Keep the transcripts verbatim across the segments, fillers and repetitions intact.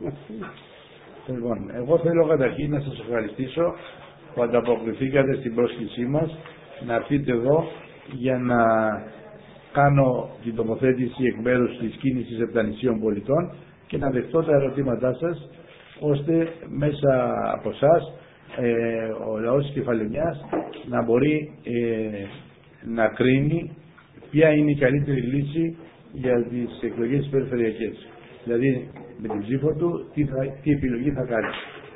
Λοιπόν, εγώ θέλω καταρχήν να σας ευχαριστήσω που ανταποκριθήκατε στην πρόσκλησή μας να έρθετε εδώ για να κάνω την τοποθέτηση εκ μέρους της κίνησης Επτανησίων Πολιτών και να δεχτώ τα ερωτήματά σας, ώστε μέσα από εσάς ε, ο λαός της Κεφαλαιονιάς να μπορεί ε, να κρίνει ποια είναι η καλύτερη λύση για τις εκλογές τις περιφερειακές. Δηλαδή με την ψήφο του τι, θα, τι επιλογή θα κάνει.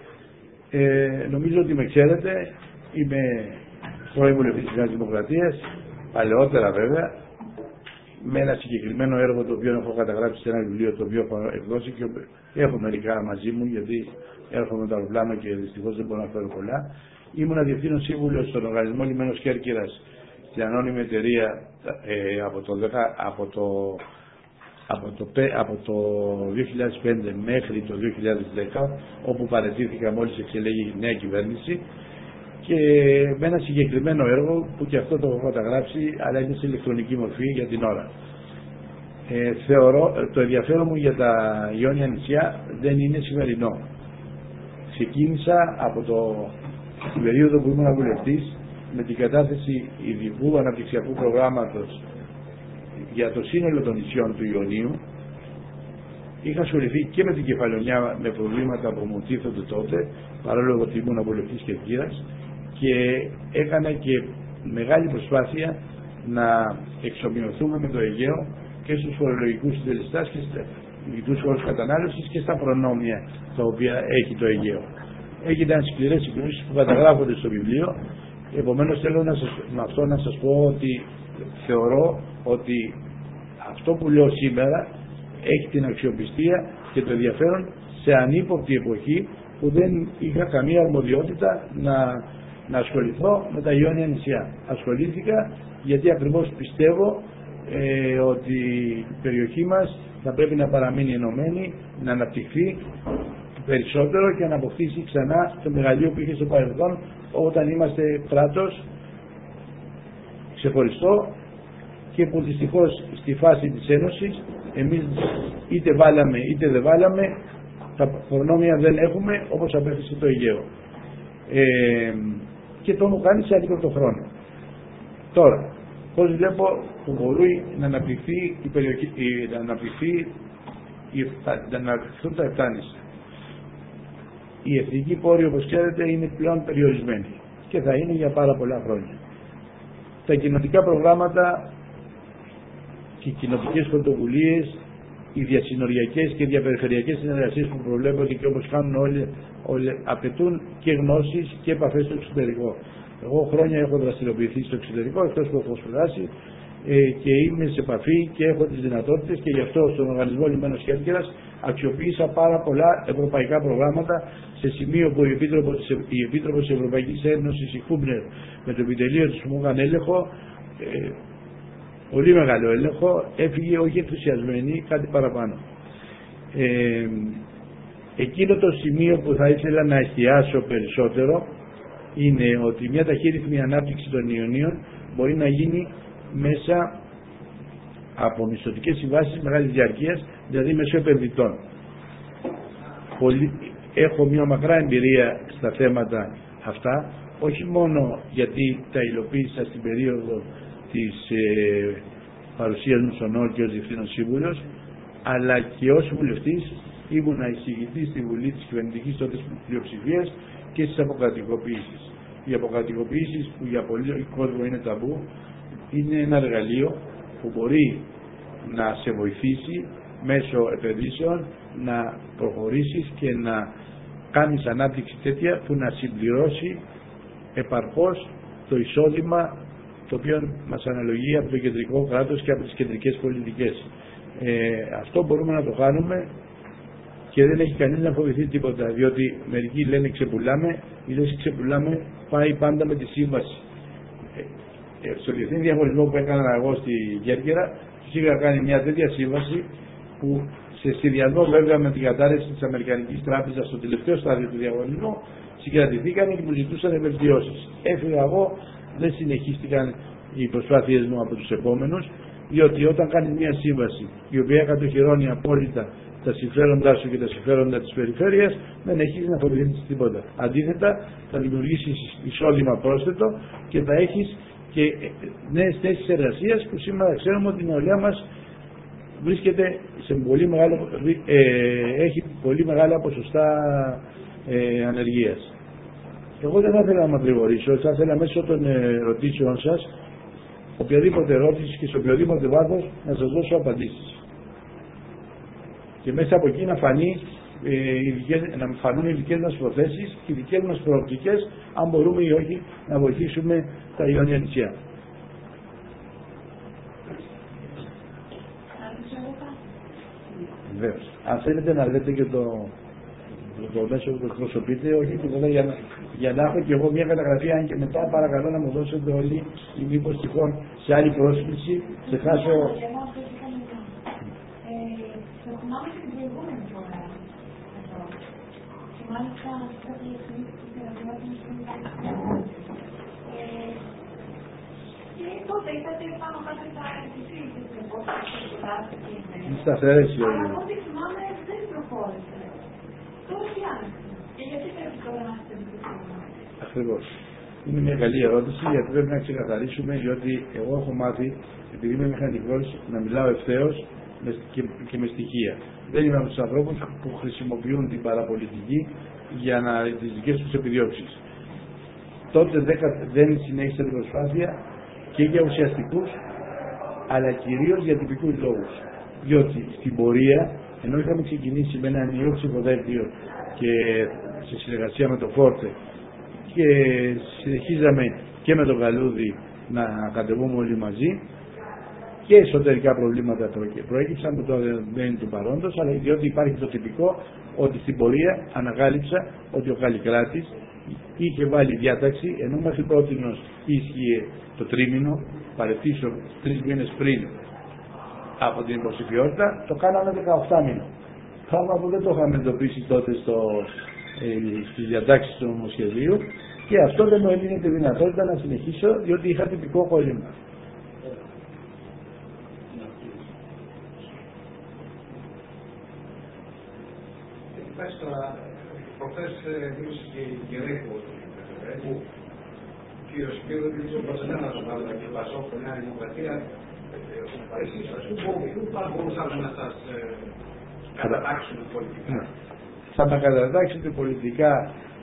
Ε, νομίζω ότι με ξέρετε, είμαι πρώην βουλευτής της Νέας Δημοκρατίας, παλαιότερα βέβαια, με ένα συγκεκριμένο έργο το οποίο έχω καταγράψει σε ένα βιβλίο το οποίο έχω εκδώσει και έχω μερικά μαζί μου, γιατί έρχομαι με το αεροπλάνο και δυστυχώς δεν μπορώ να φέρω πολλά. Ήμουν διευθύνων σύμβουλος στον Οργανισμό Λιμένος Κέρκυρας, στην ανώνυμη εταιρεία ε, από, το δέκα, από, το, από, το, από το δύο χιλιάδες πέντε μέχρι το δύο χιλιάδες δέκα, όπου παραιτήθηκα μόλις εξελέγει η νέα κυβέρνηση, και με ένα συγκεκριμένο έργο που και αυτό το έχω καταγράψει, αλλά είναι σε ηλεκτρονική μορφή για την ώρα. Ε, θεωρώ, το ενδιαφέρον μου για τα Ιόνια νησιά δεν είναι σημερινό. Ξεκίνησα από το, την περίοδο που ήμουν βουλευτής με την κατάθεση ειδικού αναπτυξιακού προγράμματος για το σύνολο των νησιών του Ιωνίου. Είχα ασχοληθεί και με την Κεφαλαιονιά με προβλήματα που μου τίθονται τότε, παρόλο που ήμουν βουλευτής Κερκύρας, και έκανα και μεγάλη προσπάθεια να εξομοιωθούμε με το Αιγαίο και στους φορολογικούς συντελεστές και στους όρους κατανάλωσης και στα προνόμια τα οποία έχει το Αιγαίο. Έγιναν σκληρές συγκρούσεις που καταγράφονται στο βιβλίο. Επομένως θέλω να σας, με αυτό να σας πω ότι θεωρώ ότι αυτό που λέω σήμερα έχει την αξιοπιστία και το ενδιαφέρον σε ανύποπτη εποχή που δεν είχα καμία αρμοδιότητα να, να ασχοληθώ με τα Ιόνια νησιά. Ασχολήθηκα γιατί ακριβώς πιστεύω ε, ότι η περιοχή μας θα πρέπει να παραμείνει ενωμένη, να αναπτυχθεί περισσότερο και να αποκτήσει ξανά το μεγαλείο που είχε στο παρελθόν, όταν είμαστε κράτος ξεχωριστό και που δυστυχώς στη φάση της Ένωσης εμείς είτε βάλαμε είτε δεν βάλαμε, τα προνόμια δεν έχουμε, όπως απέθεσε το Αιγαίο. Ε, και το μου κάνει σε αντίκοτο χρόνο. Τώρα, πώς βλέπω που μπορεί να αναπτυχθεί η περιοχή, να αναπτυχθεί, να αναπτυχθούν τα Επτάνησα. Η εθνική πόρη, όπως ξέρετε, είναι πλέον περιορισμένη και θα είναι για πάρα πολλά χρόνια. Τα κοινοτικά προγράμματα και οι κοινοτικές πρωτοβουλίες, οι διασυνοριακές και διαπεριφερειακές συνεργασίες που προβλέπονται και όπως κάνουν όλοι, όλοι απαιτούν και γνώσεις και επαφές στο εξωτερικό. Εγώ χρόνια έχω δραστηριοποιηθεί στο εξωτερικό, εκτός που έχω σπουδάσει, ε, και είμαι σε επαφή και έχω τις δυνατότητες, και γι' αυτό στον Οργανισμό Λιμένος Κέρκυρας αξιοποίησα πάρα πολλά ευρωπαϊκά προγράμματα, σε σημείο που η Επίτροπος, η Επίτροπος της Ευρωπαϊκής Ένωσης, η Χούμπνερ, με το επιτελείο της που μου έκανε έλεγχο, ε, πολύ μεγάλο έλεγχο, έφυγε όχι ενθουσιασμένη, κάτι παραπάνω. Ε, εκείνο το σημείο που θα ήθελα να εστιάσω περισσότερο είναι ότι μια ταχύρυθμη ανάπτυξη των Ιωνίων μπορεί να γίνει μέσα από μισθωτικές συμβάσεις μεγάλης διαρκείας, δηλαδή μέσω επενδυτών. Πολύ, έχω μια μακρά εμπειρία στα θέματα αυτά, όχι μόνο γιατί τα υλοποίησα στην περίοδο της ε, παρουσίας μου στον ΝΟΡ και ως διευθύνων σύμβουλος, αλλά και ως βουλευτής ήμουνα εισηγητής στη Βουλή της κυβερνητικής τότε πλειοψηφίας και στις αποκρατικοποιήσεις. Οι αποκρατικοποιήσεις, που για πολλοί κόσμο είναι ταμπού, είναι ένα εργαλείο που μπορεί να σε βοηθήσει μέσω επενδύσεων να προχωρήσεις και να κάνεις ανάπτυξη τέτοια που να συμπληρώσει επαρκώς το εισόδημα το οποίο μας αναλογεί από το κεντρικό κράτος και από τις κεντρικές πολιτικές. Ε, αυτό μπορούμε να το κάνουμε και δεν έχει κανείς να φοβηθεί τίποτα, διότι μερικοί λένε ξεπουλάμε, η λέξη ξεπουλάμε πάει πάντα με τη σύμβαση. Ε, στο διεθνή διαγωνισμό που έκανα εγώ στη Κέρκυρα, τους είχα κάνει μια τέτοια σύμβαση που σε συνδυασμό βέβαια με την κατάρρευση της Αμερικανικής Τράπεζας στο τελευταίο στάδιο του διαγωνισμού συγκρατηθήκαν και μου ζητούσαν βελτιώσεις. Έφυγα εγώ, δεν συνεχίστηκαν οι προσπάθειες μου από τους επόμενους Διότι όταν κάνεις μια σύμβαση η οποία κατοχυρώνει απόλυτα τα συμφέροντά σου και τα συμφέροντα της περιφέρειας, δεν έχεις να φοβηθείς τίποτα. Αντίθετα, θα δημιουργήσεις εισόδημα πρόσθετο και θα έχεις και νέες θέσεις εργασίας, που σήμερα ξέρουμε ότι η νεολαία μας βρίσκεται σε πολύ μεγάλο, ε, έχει πολύ μεγάλα ποσοστά ε, ανεργίας. Εγώ δεν θα ήθελα να μακρηγορήσω, θα ήθελα μέσω των ερωτήσεων σας, οποιαδήποτε ερώτηση και σε οποιοδήποτε βάθος, να σας δώσω απαντήσεις. Και μέσα από εκεί να, φανεί, ε, ειδικές, να φανούν οι δικές μας προθέσεις και οι δικές μας προοπτικές, αν μπορούμε ή όχι να βοηθήσουμε τα Ιόνια νησιά. Βεβαίως. Αν θέλετε να λέτε και το, το μέσο που το εκπροσωπείτε, όχι τίποτα, για, να, για να έχω και εγώ μια καταγραφή, αν και μετά παρακαλώ να μου δώσετε όλοι, ή μήπως τυχόν σε άλλη πρόσκληση ξεχάσω. Μάλιστα, κάποια στιγμή που συνεργαζόταν στην και τότε είχατε πάνω κάτω τα επισήμεις της επόμενης και είναι σταθερές οι όλοι. Αλλά από ό,τι θυμάμαι δεν προχώρησε. Τώρα τι άνοιξε. Και γιατί πρέπει τώρα να είστε επισήμεις. Ακριβώς. Είναι μια καλή ερώτηση, γιατί πρέπει να ξεκαθαρίσουμε, διότι εγώ έχω μάθει, επειδή είμαι μηχανικός, να μιλάω ευθέως και, και με στοιχεία. Δεν είμαι από τους ανθρώπους που χρησιμοποιούν την παραπολιτική για να, τις δικές τους επιδιώξεις. Τότε δεν συνέχισα την προσπάθεια και για ουσιαστικούς, αλλά κυρίως για τυπικούς λόγους. Διότι στην πορεία, ενώ είχαμε ξεκινήσει με ένα νέο ψηφοδέλτιο και σε συνεργασία με το Φόρτε και συνεχίζαμε και με τον Καλούδη να κατεβούμε όλοι μαζί, και εσωτερικά προβλήματα προέκυψαν που τώρα δεν είναι του παρόντος, αλλά διότι υπάρχει το τυπικό ότι στην πορεία ανακάλυψα ότι ο Καλλικράτης είχε βάλει διάταξη, ενώ μέχρι πρότινος ίσχυε το τρίμηνο, παρετήσω τρεις μήνες πριν από την υποψηφιότητα, το κάναμε δεκαοκτώ μήνο. Πράγμα που δεν το είχαμε εντοπίσει τότε στο, ε, στις διατάξεις του νομοσχεδίου, και αυτό δεν μου έδινε τη δυνατότητα να συνεχίσω, διότι είχα τυπικό κόλλημα. Τώρα, προχθές δήλωσε και η Γερέκο που ο κύριος Σπύρος, ο Πασανέλας, και ο Πασόκ, η Νέα Δημοκρατία, εσείς πού μπορούσαμε να σας κατατάξουμε πολιτικά. Θα τα κατατάξετε πολιτικά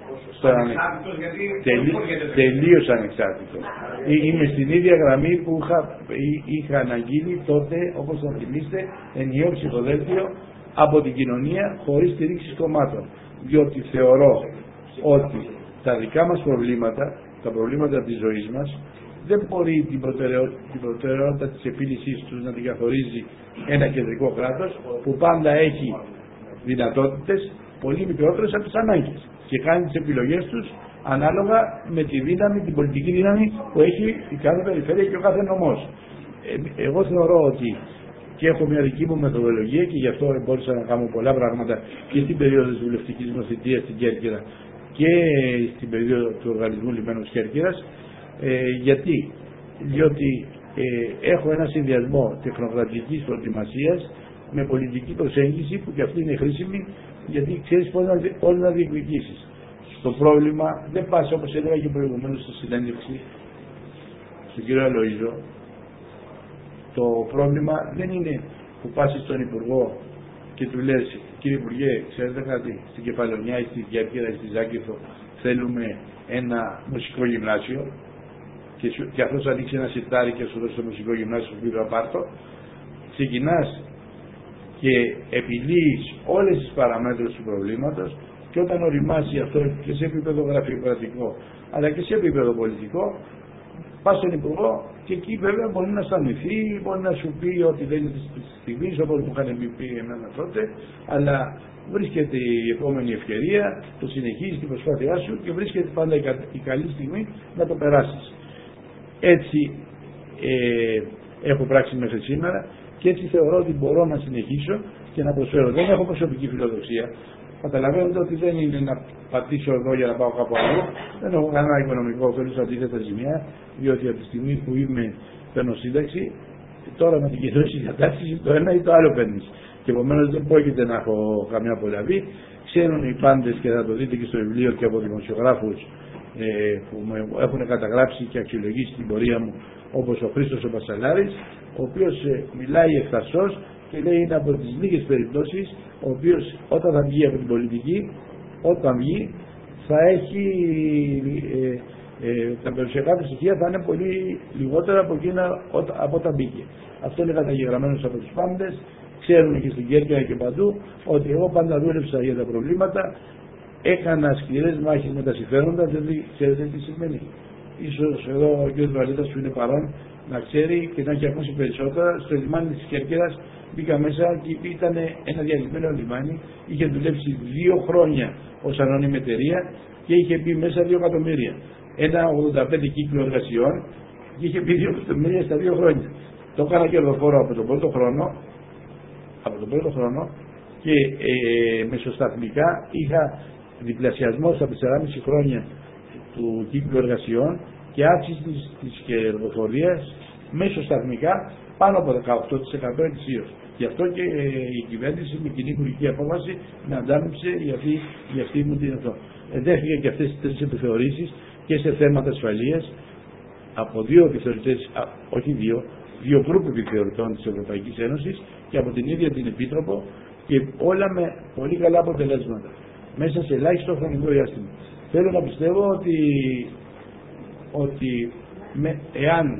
τελείως ανεξάρτητο. Είμαι στην ίδια γραμμή που είχα, είχα αναγγείλει τότε, όπως θα θυμίστε, ενιαίο ψηφοδέλτιο από την κοινωνία χωρίς στηρίξεις κομμάτων. Διότι θεωρώ ότι τα δικά μας προβλήματα, τα προβλήματα της ζωής μας, δεν μπορεί την, προτεραιο... την προτεραιότητα της επίλυσης τους να την καθορίζει ένα κεντρικό κράτος που πάντα έχει δυνατότητες πολύ μικρότερες από τις ανάγκες και κάνει τις επιλογές τους ανάλογα με τη δύναμη, την πολιτική δύναμη που έχει η κάθε περιφέρεια και ο κάθε νομός. Ε, εγώ θεωρώ ότι και έχω μια δική μου μεθοδολογία και γι' αυτό μπόρεσα να κάνω πολλά πράγματα και στην περίοδο της βουλευτικής μου θητείας στην Κέρκυρα και στην περίοδο του Οργανισμού Λιμένος Κέρκυρας. Ε, γιατί, διότι ε, έχω ένα συνδυασμό τεχνοκρατικής προετοιμασίας με πολιτική προσέγγιση που και αυτή είναι χρήσιμη, γιατί ξέρεις πώς να, πώς να διεκδικήσεις. Στο πρόβλημα δεν πας, όπως έλεγα και προηγουμένως στη συνέντευξη στον κύριο Αλοΐζο, το πρόβλημα δεν είναι που πας στον Υπουργό και του λες, κύριε Υπουργέ, ξέρετε κάτι, στην Κεφαλονιά ή στην Κέρκυρα ή στη Ζάκηθο θέλουμε ένα μουσικό γυμνάσιο και, σου, και αυτός ανοίξει ένα σιρτάρι και σου δώσει το μουσικό γυμνάσιο που πήγα πάρτο. Ξεκινάς και επιλύεις όλες τις παραμέτρους του προβλήματος, και όταν οριμάσει αυτό και σε επίπεδο γραφειοκρατικό αλλά και σε επίπεδο πολιτικό, πας στον Υπουργό και εκεί βέβαια μπορεί να σταμηθεί, μπορεί να σου πει ότι δεν είναι τη στιγμή, όπως μου είχαν πει εμένα τότε, αλλά βρίσκεται η επόμενη ευκαιρία, το συνεχίζεις την προσπάθειά σου και βρίσκεται πάντα η, κα, η καλή στιγμή να το περάσεις. Έτσι ε, έχω πράξει μέχρι σήμερα και έτσι θεωρώ ότι μπορώ να συνεχίσω και να προσφέρω. Δεν έχω προσωπική φιλοδοξία. Καταλαβαίνετε ότι δεν είναι να πατήσω εδώ για να πάω κάπου αλλού. Δεν έχω κανένα οικονομικό όφελος, αντίθετα ζημιά, διότι από τη στιγμή που είμαι παίρνω σύνταξη, τώρα με την καινούργια διατάξη το ένα ή το άλλο παίρνεις. Και επομένως δεν πρόκειται να έχω καμιά απολαβή. Ξέρουν οι πάντες, και θα το δείτε και στο βιβλίο και από δημοσιογράφους ε, που με έχουν καταγράψει και αξιολογήσει την πορεία μου, όπως ο Χρήστος ο Πασαλάρης, ο οποίος ε, μιλάει ευθαρσός και λέει είναι από τις λίγες περιπτώσεις ο οποίος όταν θα βγει από την πολιτική, όταν βγει θα έχει ε, ε, τα περιουσιακά του στοιχεία θα είναι πολύ λιγότερα από εκείνα από όταν μπήκε. Αυτό είναι καταγεγραμμένο από τους πάντες. Ξέρουν και στην Κέρκυρα και παντού ότι εγώ πάντα δούλεψα για τα προβλήματα, έκανα σκληρές μάχες με τα συμφέροντα, δηλαδή ξέρετε τι σημαίνει. Ίσως εδώ ο κ. Βαλέτας που είναι παρόν να ξέρει και να έχει ακούσει περισσότερα. Στο λιμάνι της Κέρκυρας μπήκα μέσα και ήταν ένα διαλυμένο λιμάνι, είχε δουλέψει δύο χρόνια ως ανώνυμη εταιρεία και είχε μπει μέσα δύο εκατομμύρια. Ένα ογδόντα πέντε κύκλο εργασιών και είχε μπει δύο εκατομμύρια στα δύο χρόνια. Το έκανα κερδοφόρο από τον πρώτο χρόνο, από τον πρώτο χρόνο και ε, μεσοσταθμικά είχα διπλασιασμό στα τέσσερα και μισό χρόνια του κύκλου εργασιών και αύξηση της, της κερδοφορίας μεσοσταθμικά πάνω από δεκαοκτώ τοις εκατό ετησίως. Γι' αυτό και ε, η κυβέρνηση με κοινή υπουργική απόφαση με αντάμυψε για αυτή, για αυτή μου την αυτό. Εντέχθηκε και αυτές τις τρεις επιθεωρήσεις και σε θέματα ασφαλείας από δύο επιθεωρητές, α, όχι δύο, δύο γκρουπ επιθεωρητών της Ευρωπαϊκής Ένωσης και από την ίδια την Επίτροπο και όλα με πολύ καλά αποτελέσματα μέσα σε ελάχιστο χρονικό διάστημα. Θέλω να πιστεύω ότι, ότι με, εάν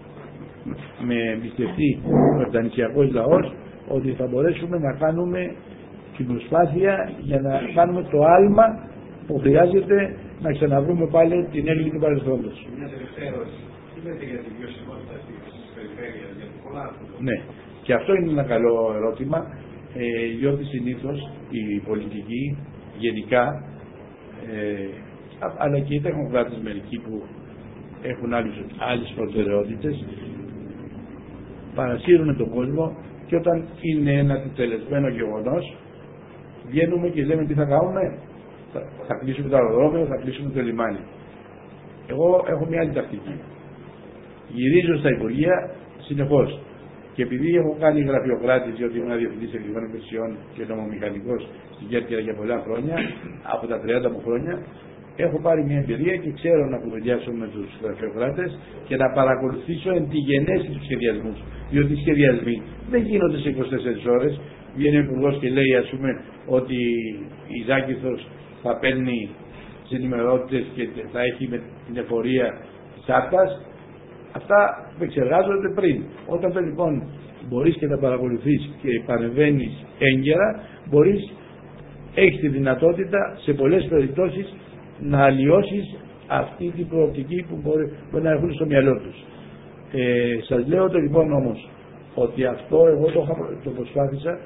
με εμπιστευτεί ο Ορτανησιακός λαός, ότι θα μπορέσουμε να κάνουμε την προσπάθεια για να κάνουμε το άλμα που χρειάζεται να ξαναβρούμε πάλι την έγκλη του παρελθόντος. Μια τελευταία ερώτηση. Τι λέτε για τη βιωσιμότητα της περιφέρειας, για την πολλά του? Ναι, και αυτό είναι ένα καλό ερώτημα, ε, διότι συνήθως η πολιτική γενικά, ε, αλλά και οι τεχνοκράτες μερικοί που έχουν άλλους, άλλες προτεραιότητες, παρασύρουν τον κόσμο και όταν είναι ένα τελεσμένο γεγονός βγαίνουμε και λέμε τι θα κάνουμε, θα, θα κλείσουμε το αεροδρόμιο, θα κλείσουμε το λιμάνι. Εγώ έχω μια άλλη τακτική. Γυρίζω στα Υπουργεία συνεχώς και επειδή έχω κάνει γραφειοκράτης, διότι ήμουν διευθυντής εκλογικών υπηρεσιών και νομομηχανικός στην Κέρκυρα για πολλά χρόνια, από τα τριάντα μου χρόνια, έχω πάρει μια εμπειρία και ξέρω να κουβεντιάσω με τους γραφειοκράτες και να παρακολουθήσω εν τη γενέση του σχεδιασμού. Διότι οι σχεδιασμοί δεν γίνονται σε είκοσι τέσσερις ώρες. Βγαίνει ο υπουργός και λέει, ας πούμε, ότι η Ζάκηθος θα παίρνει τις ενημερότητες και θα έχει με την εφορία της Άρτας. Αυτά επεξεργάζονται πριν. Όταν το λοιπόν μπορείς και τα παρακολουθείς και παρεμβαίνεις έγκαιρα, μπορείς, έχεις τη δυνατότητα σε πολλές περιπτώσεις να αλλοιώσεις αυτή την προοπτική που μπορεί, μπορεί να έχουν στο μυαλό τους. Ε, σας λέω το λοιπόν όμως ότι αυτό εγώ το, το προσπάθησα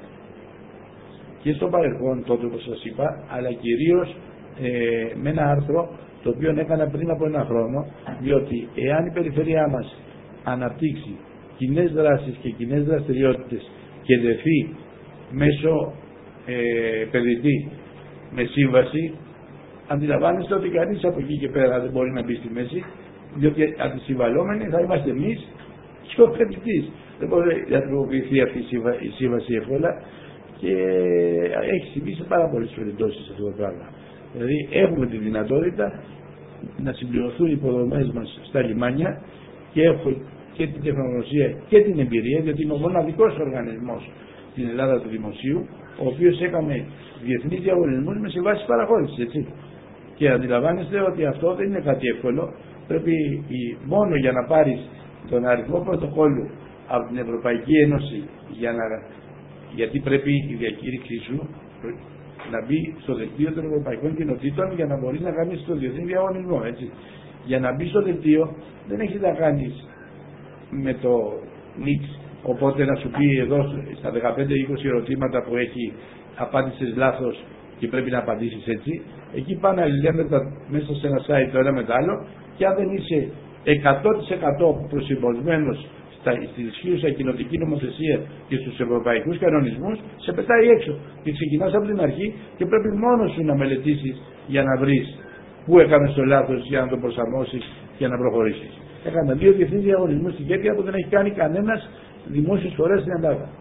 και στο παρελθόν τότε όπως σας είπα, αλλά κυρίως ε, με ένα άρθρο το οποίο έκανα πριν από ένα χρόνο, διότι εάν η περιφερειά μας αναπτύξει κοινές δράσεις και κοινές δραστηριότητες και δεθεί μέσω ε, επενδυτή με σύμβαση, αντιλαμβάνεστε ότι κανείς από εκεί και πέρα δεν μπορεί να μπει στη μέση, διότι αντισυμβαλόμενοι θα είμαστε εμείς και ο επενδυτής. Δεν μπορεί να τροποποιηθεί αυτή η σύμβαση εύκολα και έχει συμβεί σε πάρα πολλές περιπτώσεις αυτό το πράγμα. Δηλαδή έχουμε τη δυνατότητα να συμπληρωθούν οι υποδομές μας στα λιμάνια και έχω και την τεχνογνωσία και την εμπειρία, διότι είμαι ο μοναδικός οργανισμός στην Ελλάδα του Δημοσίου, ο οποίος έκανε διεθνείς διαγωνισμούς με συμβάσεις παραχώρησης, έτσι. Και αντιλαμβάνεστε ότι αυτό δεν είναι κάτι εύκολο. Πρέπει μόνο για να πάρεις τον αριθμό πρωτοκόλλου από την Ευρωπαϊκή Ένωση, για να, γιατί πρέπει η διακήρυξή σου να μπει στο δελτίο των Ευρωπαϊκών Κοινοτήτων για να μπορείς να κάνεις το διεθνή διαγωνισμό, έτσι. Για να μπει στο δελτίο δεν έχεις να κάνεις με το νίξ, οπότε να σου πει εδώ στα δεκαπέντε είκοσι ερωτήματα που έχει απάντησες λάθος και πρέπει να απαντήσεις έτσι. Εκεί πάνε αλληλένδετα μέσα σε ένα site το ένα με το άλλο και αν δεν είσαι εκατό τοις εκατό προσυμποσμένος στην ισχύουσα κοινοτική νομοθεσία και στους ευρωπαϊκούς κανονισμούς, σε πετάει έξω και ξεκινάς από την αρχή και πρέπει μόνος σου να μελετήσεις για να βρεις πού έκανες το λάθος, για να το προσαρμόσεις και να προχωρήσεις. Έκανα δύο διεθνείς διαγωνισμούς στην Κέρκυρα που δεν έχει κάνει κανένας δημόσιες φορές στην Ελλάδα.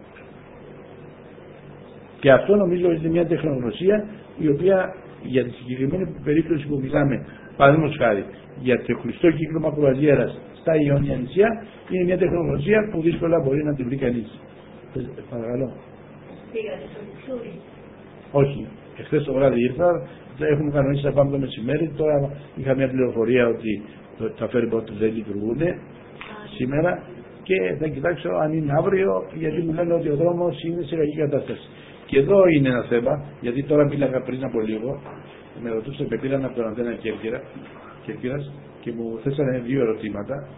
Και αυτό νομίζω είναι μια τεχνογνωσία η οποία για τη συγκεκριμένη περίπτωση που μιλάμε, παραδείγματος χάρη, για το κλειστό κύκλωμα κρουαζιέρας στα Ιόνια νησιά, είναι μια τεχνογνωσία που δύσκολα μπορεί να την βρει κανείς. Παρακαλώ. Πήγατε στο Λουξούρι? Όχι. Εχθές το βράδυ ήρθα, έχουμε κανονίσει να πάμε το μεσημέρι. Τώρα είχα μια πληροφορία ότι τα ferry boat δεν λειτουργούν σήμερα και θα κοιτάξω αν είναι αύριο, γιατί μου λένε ότι ο δρόμος είναι σε κακή κατάσταση. Και εδώ είναι ένα θέμα, γιατί τώρα μίλαγα πριν από λίγο, με ρωτούσαν και πήραν από τον Αντένα Κέρκυρας και μου θέσανε δύο ερωτήματα,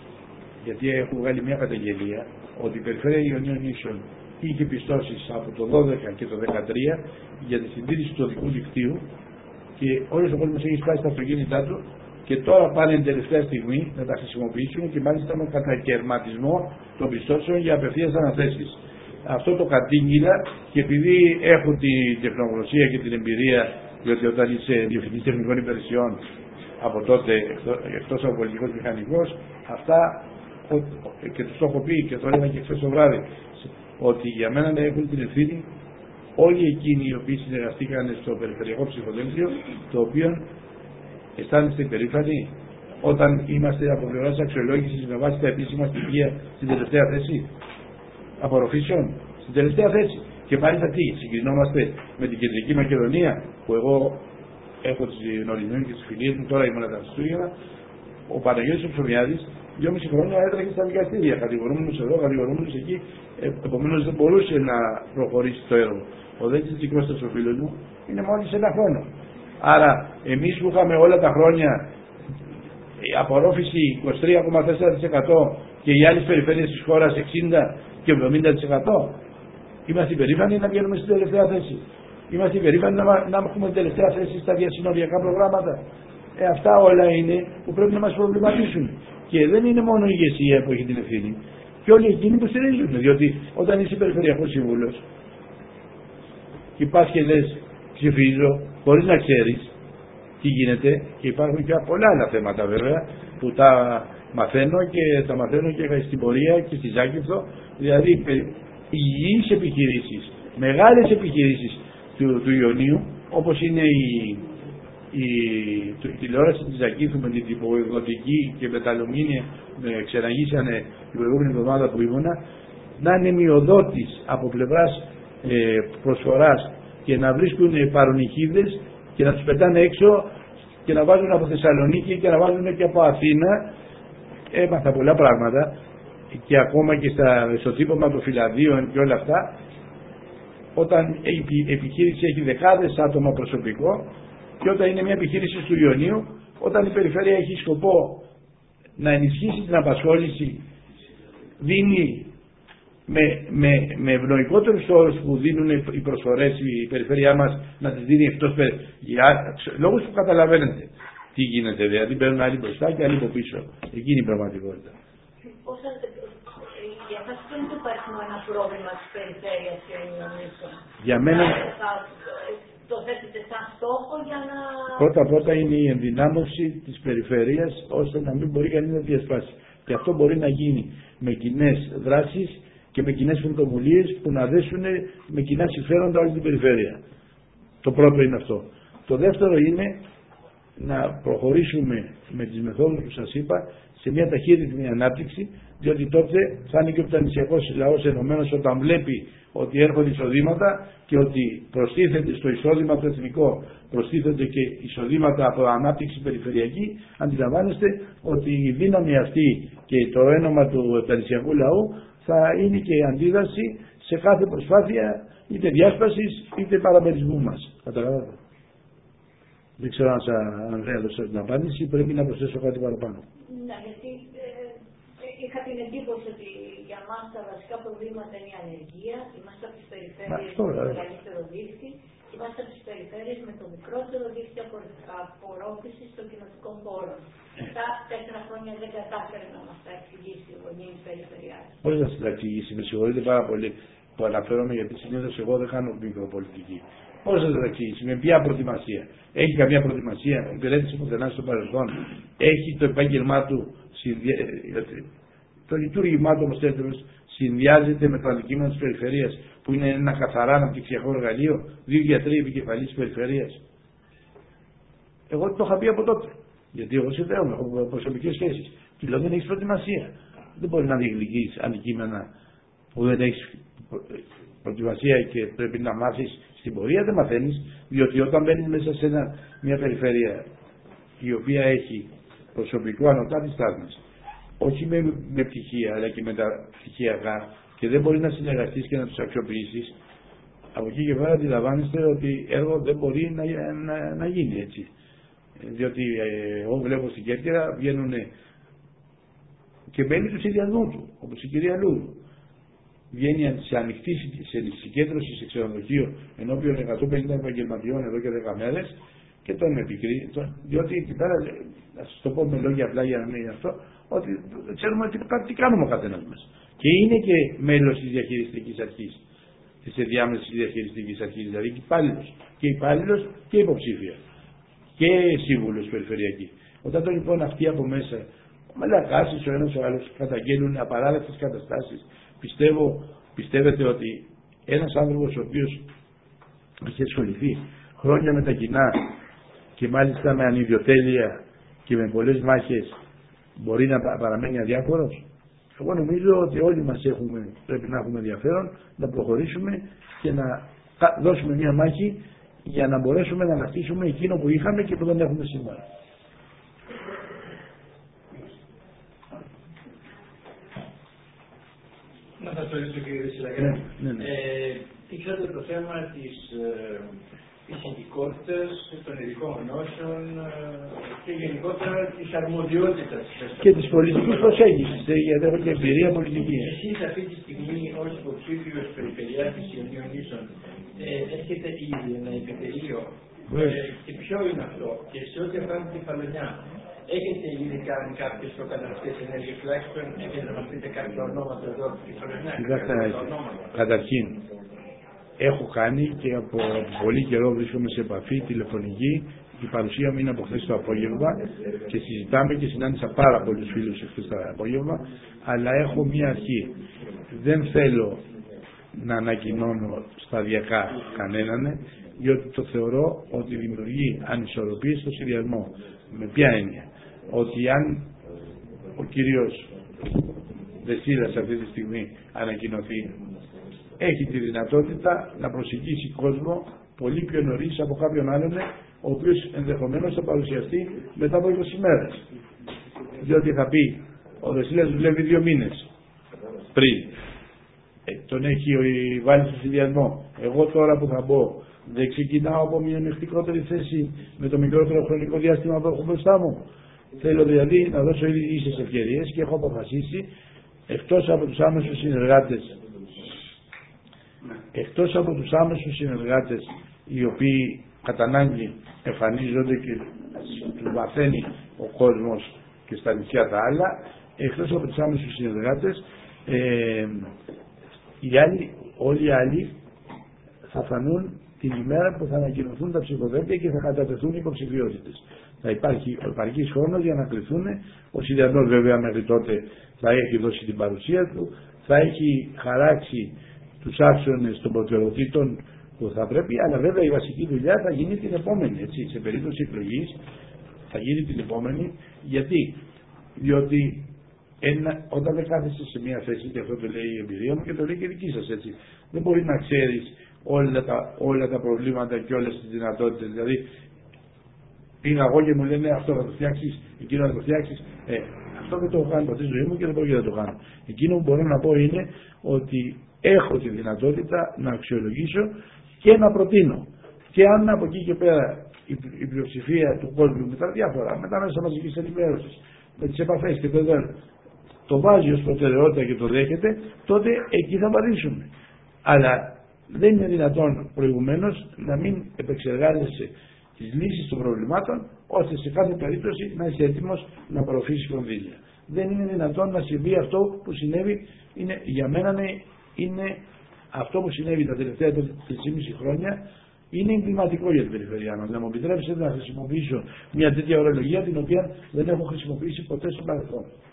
γιατί έχω βγάλει μια καταγγελία ότι η Περιφέρεια Ιωνίων Νήσων είχε πιστώσεις από το δώδεκα και το δεκατρία για τη συντήρηση του οδικού δικτύου και όλος ο κόσμος έχει σπάσει τα αυτοκίνητά του και τώρα πάνε την τελευταία στιγμή να τα χρησιμοποιήσουν και μάλιστα με κατακαιρματισμό των πιστώσεων για απευθείας αναθέσεις. Αυτό το κατήγγειλα και επειδή έχω την τεχνογνωσία και την εμπειρία, διότι όταν είσαι διευθυντής τεχνικών υπηρεσιών από τότε, εκτός από πολιτικός μηχανικός, αυτά και τους το έχω πει και το έλεγα και χθες το βράδυ, ότι για μένα να έχουν την ευθύνη όλοι εκείνοι οι οποίοι συνεργαστήκαν στο περιφερειακό ψηφοδέλτιο, το οποίο αισθάνεστε υπερήφανοι όταν είμαστε από πλευράς αξιολόγησης με βάση τα επίσημα στοιχεία στην τελευταία θέση απορροφήσεων, στην τελευταία θέση. Και μάλιστα τι, συγκρινόμαστε με την Κεντρική Μακεδονία, που εγώ έχω τις γνωρισμένες και τις φιλίες μου, τώρα ήμουν τα Χριστούγεννα. Ο Παναγιώτης ο Ψωμιάδης δυόμιση χρόνια έτρεχε στα δικαστήρια, κατηγορούμενος εδώ, κατηγορούμενος εκεί, επομένως δεν μπορούσε να προχωρήσει το έργο. Ο Δέκης Κώστας ο φίλος μου είναι μόλις ένα χρόνο. Άρα εμείς που είχαμε όλα τα χρόνια απορρόφηση είκοσι τρία κόμμα τέσσερα τοις εκατό και οι άλλες περιφέρειες της χώρας εξήντα και εβδομήντα τοις εκατό, είμαστε υπερήφανοι να βγαίνουμε στην τελευταία θέση. Είμαστε υπερήφανοι να, να έχουμε την τελευταία θέση στα διασυνοριακά προγράμματα. Ε, αυτά όλα είναι που πρέπει να μας προβληματίσουν. Και δεν είναι μόνο η ηγεσία που έχει την ευθύνη, και όλοι εκείνοι που στηρίζουν. Διότι όταν είσαι περιφερειακός σύμβουλος και πας και λες ψηφίζω, χωρίς να ξέρεις τι γίνεται, και υπάρχουν και πολλά άλλα θέματα βέβαια που τα μαθαίνω και τα μαθαίνω και στην πορεία και στη Ζάκυνθο, δηλαδή υγιείς επιχειρήσεις, μεγάλες επιχειρήσεις του, του Ιωνίου, όπως είναι η, η, η τηλεόραση της Ζακύνθου με την τυπογραφική και με τα αλουμίνια με ξεναγήσανε την προηγούμενη εβδομάδα που ήμουνα, να είναι μειοδότης από πλευράς ε, προσφοράς και να βρίσκουν παρονυχίδες και να τους πετάνε έξω και να βάζουν από Θεσσαλονίκη και να βάζουν και από Αθήνα. Έμαθα πολλά πράγματα και ακόμα και στα, στο τύπωμα των φυλαδίων και όλα αυτά. Όταν η επιχείρηση έχει δεκάδες άτομα προσωπικό και όταν είναι μια επιχείρηση του Ιωνίου, όταν η περιφέρεια έχει σκοπό να ενισχύσει την απασχόληση, δίνει με, με, με ευνοϊκότερους όρους που δίνουν οι προσφορές, η περιφέρειά μας να τις δίνει εκτός για λόγους που καταλαβαίνετε τι γίνεται, δηλαδή παίρνουν άλλοι μπροστά και άλλοι από πίσω. Εκείνη η πραγματικότητα. Για σας δεν υπάρχει ένα πρόβλημα της περιφέρειας και Ιωνίων? Για μένα το θέτετε σαν στόχο για να... Πρώτα πρώτα είναι η ενδυνάμωση της περιφέρειας ώστε να μην μπορεί κανείς να διασπάσει. Και αυτό μπορεί να γίνει με κοινές δράσεις και με κοινές πρωτοβουλίες που να δέσουν με κοινά συμφέροντα όλη την περιφέρεια. Το πρώτο είναι αυτό. Το δεύτερο είναι να προχωρήσουμε με τις μεθόδους που σας είπα σε μια ταχύρυθμη ανάπτυξη, διότι τότε θα είναι και ο πτανησιακός λαός ενωμένος όταν βλέπει ότι έρχονται εισοδήματα και ότι προστίθεται στο εισόδημα το εθνικό, προστίθεται και εισοδήματα από ανάπτυξη περιφερειακή. Αντιλαμβάνεστε ότι η δύναμη αυτή και το ένομα του πτανησιακού λαού θα είναι και η αντίδραση σε κάθε προσπάθεια είτε διάσπασης είτε παραμερισμού μας. Καταλαβαίνετε. Δεν ξέρω αν σας έδωσα την απάντηση, πρέπει να προσθέσω κάτι παραπάνω. Ναι, γιατί ε, είχα την εντύπωση ότι για μας τα βασικά προβλήματα είναι η ανεργία, είμαστε από τις περιφέρειες με το μεγαλύτερο δίκτυο, είμαστε από τις περιφέρειες με το μικρότερο δίκτυο απορρόφησης των κοινοτικών πόρων. Αυτά τέσσερα χρόνια δεν κατάφερε να μας τα εξηγήσει ο Γονιής Περιφερειάς. Πώς να σας τα εξηγήσει, με συγχωρείτε πάρα πολύ που αναφέρομαι, γιατί συνήθως εγώ δεν κάνω μικροπολιτική. Πώς θα το εξηγήσει, με ποια προετοιμασία? Έχει καμία προετοιμασία, υπηρέτησε πουθενά στο παρελθόν, έχει το επάγγελμά του, το λειτουργήμά του όμως συνδυάζεται με το αντικείμενο της περιφερειάς, που είναι ένα καθαρά αναπτυξιακό εργαλείο, δύο γιατροί επικεφαλής της περιφερειάς. Εγώ το είχα πει από τότε. Γιατί εγώ συνδέομαι, έχω προσωπικές σχέσεις. Και λέω δεν έχεις προετοιμασία. Δεν μπορεί να διεκδικείς αντικείμενα που δεν έχεις προετοιμασία και πρέπει να μάθεις στην πορεία, δεν μαθαίνεις. Διότι όταν μπαίνεις μέσα σε ένα, μια περιφέρεια η οποία έχει προσωπικό ανωτά της στάθμης, όχι με, με πτυχία αλλά και με τα πτυχιακά, και δεν μπορεί να συνεργαστείς και να τους αξιοποιήσεις, από εκεί και πέρα αντιλαμβάνεστε ότι έργο δεν μπορεί να, να, να γίνει έτσι. Διότι ε, εγώ βλέπω στην Κέρκυρα βγαίνουν και μέλη του συνδυασμού του, όπως η κυρία Λούλου. Βγαίνει σε ανοιχτή σε συγκέντρωση σε ξενοδοχείο ενώπιον εκατόν πενήντα επαγγελματιών εδώ και δέκα μέρες και τον επικρίνει, διότι εκεί πέρα, να σας το πω με λόγια απλά για να μην είναι αυτό, ότι ξέρουμε τι, τι κάνουμε ο καθένας μας. Και είναι και μέλος της διαχειριστικής αρχής, της ενδιάμεσης διαχειριστικής αρχής, δηλαδή και υπάλληλος. Και υπάλληλος και υποψήφια. Και σύμβουλος περιφερειακή. Όταν το λοιπόν αυτοί από μέσα, μαλακάσεις ο ένας ο άλλος, καταγγέλνουν απαράδεκτες καταστάσεις, πιστεύω, πιστεύετε ότι ένας άνθρωπος ο οποίος έχει ασχοληθεί χρόνια με τα κοινά και μάλιστα με ανιδιοτέλεια και με πολλές μάχες μπορεί να παραμένει αδιάφορος? Εγώ νομίζω ότι όλοι μας έχουμε, πρέπει να έχουμε ενδιαφέρον να προχωρήσουμε και να δώσουμε μια μάχη για να μπορέσουμε να ανακτήσουμε εκείνο που είχαμε και που δεν έχουμε σήμερα. Να σας ρωτήσω κύριε Δεσσυλακή, ναι, ναι, ναι. ε, τίξατε το θέμα της ε, ειδικότητας, των ειδικών γνώσεων ε, και γενικότερα της αρμοδιότητας. Και της πολιτικής προσέγγισης, γιατί έχω και εμπειρία πολιτική. Εσείς αυτή τη στιγμή ως υποψήφιος περιφερειάρχης Ιωνίων Νήσων ε, έχετε ήδη ένα επιτελείο ε, και ποιο είναι αυτό, και σε ό,τι αφορά την Κεφαλονιά. Έχετε ήδη κάνει κάποιες προκαταρκτικές ενέργειες, τουλάχιστον έχετε να μας πείτε κάποια ονόματα εδώ από την Κεφαλονιά? Καταρχήν, έχω κάνει και από πολύ καιρό βρίσκομαι σε επαφή τηλεφωνική. Η παρουσία μου είναι από χθες το απόγευμα και συζητάμε και συνάντησα πάρα πολλούς φίλους χθες το απόγευμα, αλλά έχω μία αρχή. Δεν θέλω να ανακοινώνω σταδιακά κανέναν, διότι το θεωρώ ότι δημιουργεί ανισορροπίες στο συνδυασμό. Με ποια έννοια? Ότι αν ο κύριος Δεσίλας αυτή τη στιγμή ανακοινωθεί, έχει τη δυνατότητα να προσεγγίσει κόσμο πολύ πιο νωρίς από κάποιον άλλον, ο οποίος ενδεχομένως θα παρουσιαστεί μετά από είκοσι μέρες. Διότι θα πει, ο Δεσίλας δουλεύει δύο μήνες πριν, ε, τον έχει βάλει στο συνδυασμό. Εγώ τώρα που θα μπω, δεν ξεκινάω από μειονεκτικότερη θέση με το μικρότερο χρονικό διάστημα που έχω μπροστά μου. Θέλω δηλαδή να δώσω ήδη ίσες ευκαιρίες και έχω αποφασίσει, εκτός από τους άμεσους συνεργάτες, εκτός από τους άμεσους συνεργάτες οι οποίοι κατά ανάγκη εμφανίζονται και τους μαθαίνει ο κόσμος και στα νησιά τα άλλα, εκτός από τους άμεσους συνεργάτες, ε, οι άλλοι, όλοι οι άλλοι θα φανούν την ημέρα που θα ανακοινωθούν τα ψηφοδέλτια και θα κατατεθούν οι υποψηφιότητες. Θα υπάρχει ο επαρκής χρόνος για να κληθούν. Ο συνδυασμός βέβαια μέχρι τότε θα έχει δώσει την παρουσία του, θα έχει χαράξει τους άξονες των προτεραιοτήτων που θα πρέπει, αλλά βέβαια η βασική δουλειά θα γίνει την επόμενη, έτσι, σε περίπτωση εκλογής θα γίνει την επόμενη. Γιατί? Διότι ένα, όταν δεν κάθεσαι σε μια θέση, και αυτό το λέει η εμπειρία μου και το λέει και η δική σας, έτσι, δεν μπορεί να ξέρεις όλα τα, όλα τα προβλήματα και όλες τις δυνατότητες. Δηλαδή πήγα εγώ και μου λένε αυτό θα το φτιάξεις, εκείνο θα το φτιάξεις. Ε, αυτό δεν το έχω κάνει ποτέ στη ζωή μου και δεν πρόκειται να το κάνω. Εκείνο που μπορώ να πω είναι ότι έχω τη δυνατότητα να αξιολογήσω και να προτείνω. Και αν από εκεί και πέρα η, η πλειοψηφία του κόσμου με τα διάφορα, με τα μέσα μαζικής ενημέρωσης, με τις επαφές και το δέν, το βάζει ως προτεραιότητα και το δέχεται, τότε εκεί θα πατήσουμε. Αλλά δεν είναι δυνατόν προηγουμένως να μην επεξεργάζεσαι τις λύσεις των προβλημάτων, ώστε σε κάθε περίπτωση να είσαι έτοιμος να απορροφήσεις κονδύλια. Δεν είναι δυνατόν να συμβεί αυτό που συνέβη, είναι, για μένα είναι, είναι αυτό που συνέβη τα τελευταία τρία και μισό χρόνια, είναι εγκληματικό για την περιφερειά μας. Να μου επιτρέψετε να χρησιμοποιήσω μια τέτοια ορολογία την οποία δεν έχω χρησιμοποιήσει ποτέ στο παρελθόν.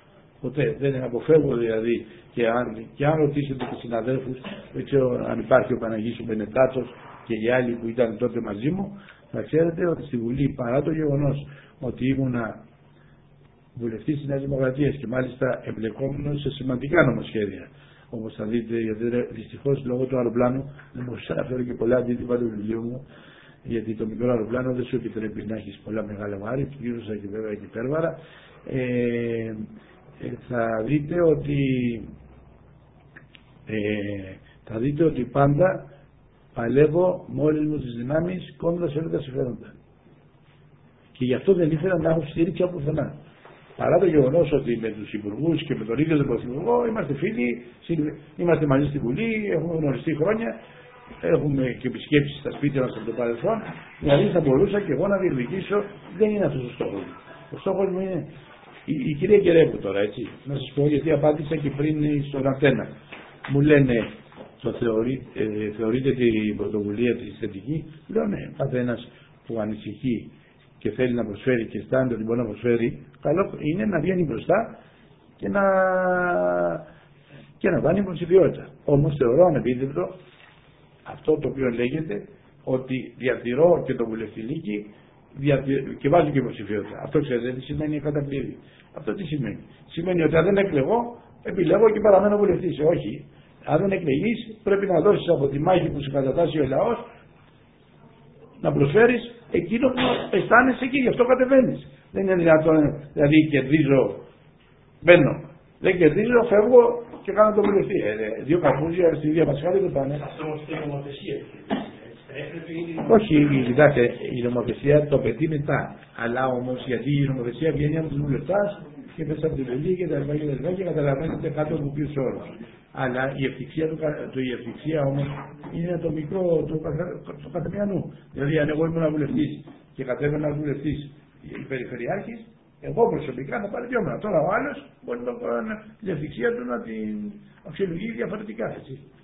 ποτέ. Δεν αποφεύγω δηλαδή, και αν, και αν ρωτήσετε τους συναδέλφους, δεν ξέρω αν υπάρχει ο Παναγής ο Μπενετάτος και οι άλλοι που ήταν τότε μαζί μου, θα ξέρετε ότι στη Βουλή, παρά το γεγονός ότι ήμουνα βουλευτής της Νέας Δημοκρατίας και μάλιστα εμπλεκόμενος σε σημαντικά νομοσχέδια, όπως θα δείτε, γιατί δυστυχώς λόγω του αεροπλάνου δεν μπορούσα να φέρω και πολλά αντίτυπα του βιβλίου μου, γιατί το μικρό αεροπλάνο δεν σου επιτρέπει να έχεις πολλά μεγάλα βάρη, γύρωσα και βέβαια και υπέρβαρα. Ε, ε, θα δείτε ότι ε, θα δείτε ότι πάντα παλεύω με όλες μου τις δυνάμεις κόντρα σε όλα τα συμφέροντα. Και γι' αυτό δεν ήθελα να έχω στήριξη από πουθενά. Παρά το γεγονός ότι με τους υπουργούς και με τον ίδιο τον Πρωθυπουργό είμαστε φίλοι, είμαστε μαζί στη Βουλή, έχουμε γνωριστεί χρόνια, έχουμε και επισκέψεις στα σπίτια μας από το παρελθόν, δηλαδή θα μπορούσα και εγώ να διεκδικήσω, δεν είναι αυτός ο στόχος μου. Ο στόχος μου είναι η, η κυρία Κερέκου τώρα, έτσι, να σας πω, γιατί απάντησα και πριν στον Αθένα. Μου λένε, το θεωρεί, ε, θεωρείτε την πρωτοβουλία της θετική? Λέω ναι, καθένας που ανησυχεί και θέλει να προσφέρει και αισθάνεται ότι μπορεί να προσφέρει, καλό είναι να βγαίνει μπροστά και να, και να κάνει υποψηφιότητα. Όμως θεωρώ ανεπίτευτο αυτό το οποίο λέγεται ότι διατηρώ και το βουλευτηλίκι και βάζω και υποψηφιότητα. Αυτό ξέρετε τι σημαίνει καταπλήρη. Αυτό τι σημαίνει? Σημαίνει ότι αν δεν εκλεγώ, επιλέγω και παραμένω βουλευτής. Όχι. Αν δεν εκλεγείς, πρέπει να δώσεις από τη μάχη που σου κατατάσσει ο λαός να προσφέρεις εκείνο που αισθάνεσαι και γι' αυτό κατεβαίνεις. Δεν είναι δυνατόν, δηλαδή κερδίζω, μπαίνω. Δεν κερδίζω, φεύγω και κάνω το βουλευτή. Ε, δύο καρπούζια στην ίδια πασχάλη δεν πάνε. Αυτό όμως είναι νομοθεσία. Όχι, κοιτάξτε, η νομοθεσία το πετύχει μετά. Αλλά όμως γιατί η νομοθεσία βγαίνει από τους βουλευτάς και πέσει από τη Βουλή και τα λοιπά και τα λοιπά και καταλαβαίνετε κάτω από ποιους όρους. Αλλά η ευτυχία, του, το, η ευτυχία όμως είναι το μικρό, το, το καθεμιανού. Δηλαδή αν εγώ ήμουν βουλευτής και κατέβαινα βουλευτής περιφερειάρχης, εγώ προσωπικά θα πάρει δυο μέρα. Τώρα ο άλλος μπορεί να την ευτυχία του να την αξιολογεί διαφορετικά, έτσι.